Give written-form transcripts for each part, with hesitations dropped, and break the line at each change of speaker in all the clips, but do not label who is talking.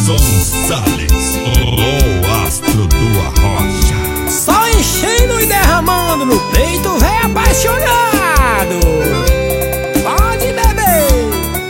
Gonçalves, o astro do Arrocha.
Só enchendo e derramando no peito, véi apaixonado. Pode beber.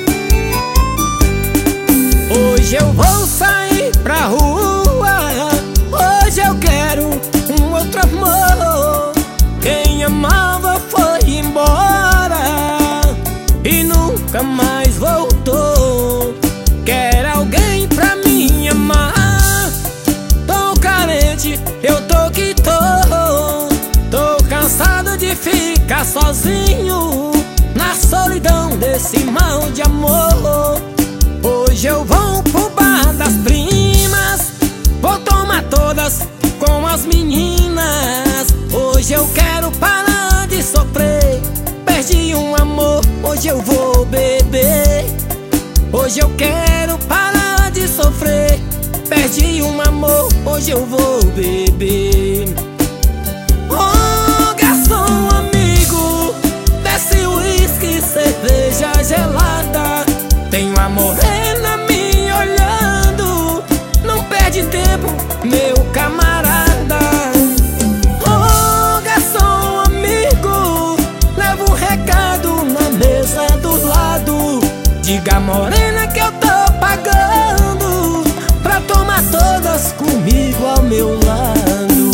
Hoje eu vou sair pra rua. Hoje eu quero um outro amor. Quem amava foi embora e nunca mais voltou. Quer alguém pra me amar. Tô carente, eu tô que tô. Tô cansado de ficar sozinho na solidão desse mal de amor. Hoje eu vou pro bar das primas, vou tomar todas com as meninas. Hoje eu quero parar de sofrer. Perdi um amor, hoje eu vou beber. Hoje eu quero parar de sofrer. Perdi um amor, hoje eu vou beber. Oh, garçom amigo, desce uísque, cerveja gelada. Tem uma morena me olhando, não perde tempo, meu camarada. Oh, garçom amigo, leva um recado na mesa do lado. Diga a morena que eu tô pagando pra tomar todas comigo ao meu lado.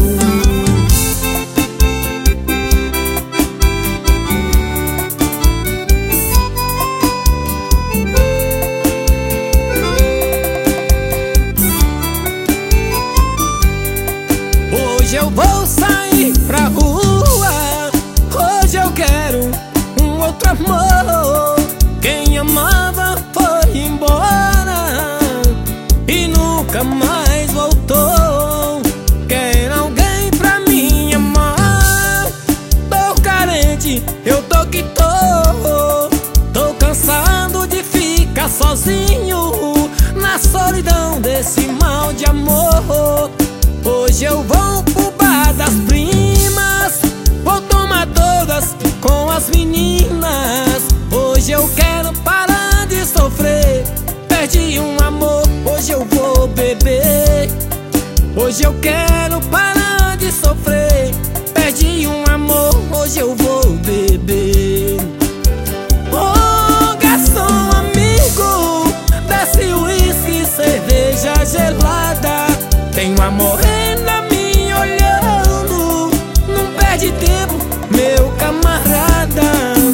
Hoje eu vou sair pra rua. Hoje eu quero um outro amor. Quem amava foi embora e nunca mais voltou. Quer alguém pra me amar. Tô carente, eu tô que tô. Tô cansado de ficar sozinho na solidão desse mal de amor. Hoje eu vou pro bar das primas, vou tomar todas com as meninas. Hoje eu quero parar de sofrer. Perdi um amor, hoje eu vou beber. Hoje eu quero parar de sofrer. Perdi um amor, hoje eu vou beber. Oh, garçom amigo, desce uísque, cerveja gelada. Tem uma morena me olhando, não perde tempo, meu camarada.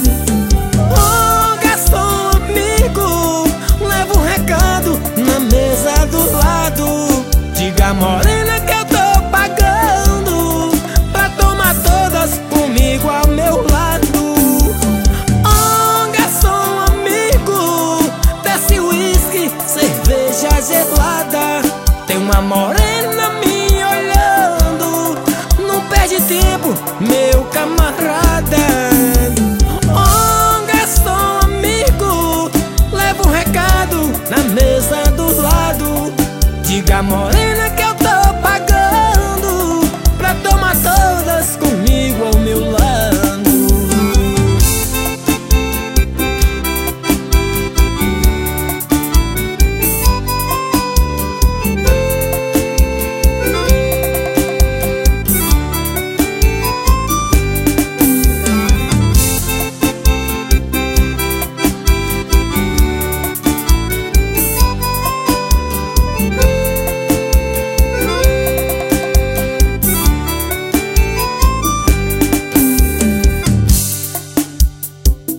Oh, garçom amigo, leva um recado na mesa do lado. Diga a morena que eu tô pagando pra tomar todas comigo ao meu lado. Oh, garçom amigo, desce uísque, cerveja gelada. Tem uma morena me olhando, não perde tempo, meu camarada. Oh, garçom amigo, leva um recado na mesa do lado. Diga a morena